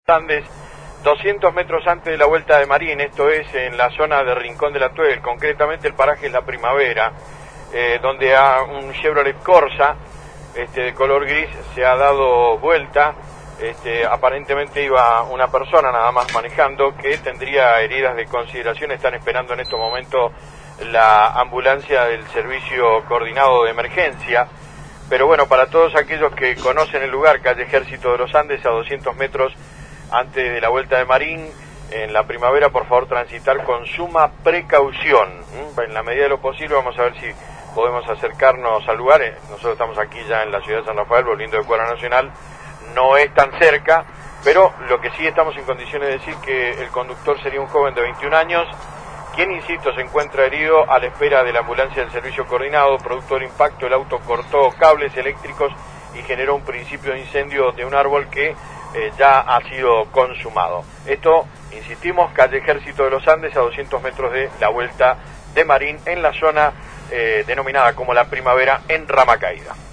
Andes, 200 metros antes de la Vuelta de Marín, esto es en la zona de Rincón de la Tuel, concretamente el paraje es La Primavera, donde a un Chevrolet Corsa de color gris se ha dado vuelta. Aparentemente iba una persona nada más manejando que tendría heridas de consideración. Están esperando en estos momentos la ambulancia del servicio coordinado de emergencia. Pero bueno, para todos aquellos que conocen el lugar, calle Ejército de los Andes, a 200 metros antes de la Vuelta de Marín, en La Primavera, por favor transitar con suma precaución. En la medida de lo posible vamos a ver si podemos acercarnos al lugar. Nosotros estamos aquí ya en la ciudad de San Rafael, volviendo de Cuadra Nacional. No es tan cerca, pero lo que sí estamos en condiciones de decir que el conductor sería un joven de 21 años, quien, insisto, se encuentra herido a la espera de la ambulancia del servicio coordinado. Producto del impacto, el auto cortó cables eléctricos y generó un principio de incendio de un árbol que ya ha sido consumado. Esto, insistimos, calle Ejército de los Andes, a 200 metros de la Vuelta de Marín, en la zona denominada como La Primavera, en Rama Caída.